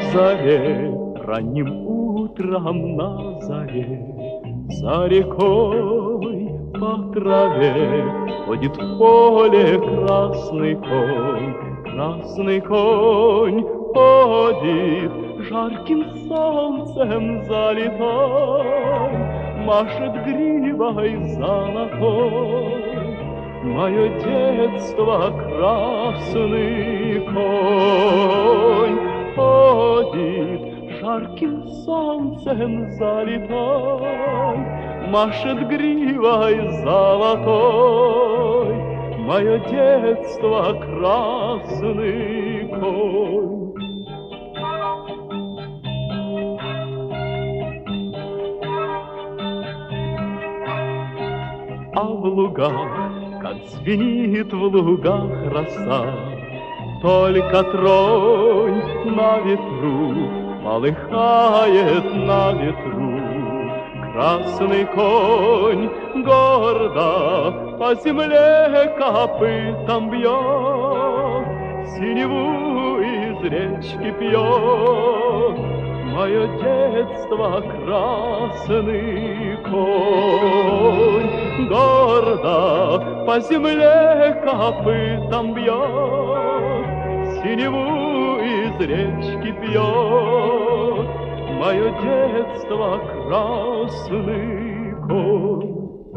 заре, ранним утром на заре, за рекой по траве ходит в поле красный конь. Красный конь ходит, жарким солнцем залитой, машет гривой золотой. Мое детство красный конь ходит, жарким солнцем залитой, машет гривой золотой. Мое детство красный конь. А в лугах, как звенит в лугах роса, только тронь на ветру, полыхает на ветру. Красный конь гордо по земле копытом бьет, синеву из речки пьет. Мое детство красный конь гордо по земле копытом бьет, синеву из речки пьет. Мое детство красный конь.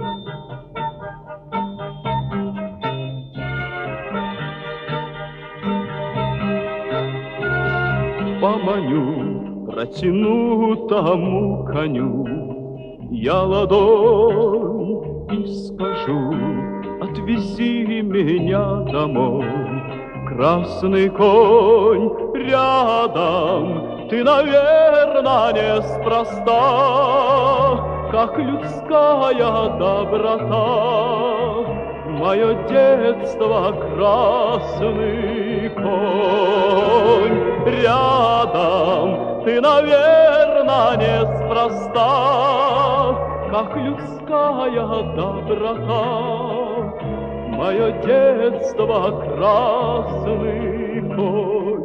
Поманю, протяну тому коню я ладонь и скажу: отвези меня домой. Красный конь рядом, ты, наверно, неспроста, как людская доброта. Мое детство красный конь рядом, ты, наверно, неспроста, как людская доброта. Мое детство красный конь.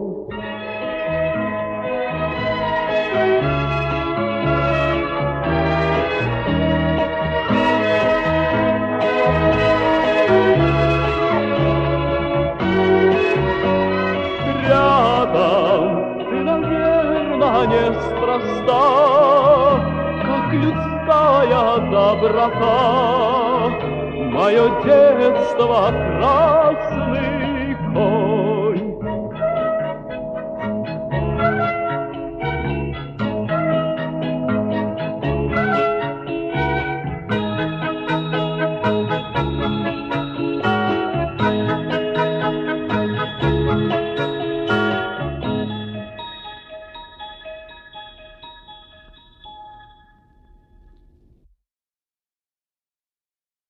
Рядом, ты, наверно, неспроста, как людская доброта. Мое детство красный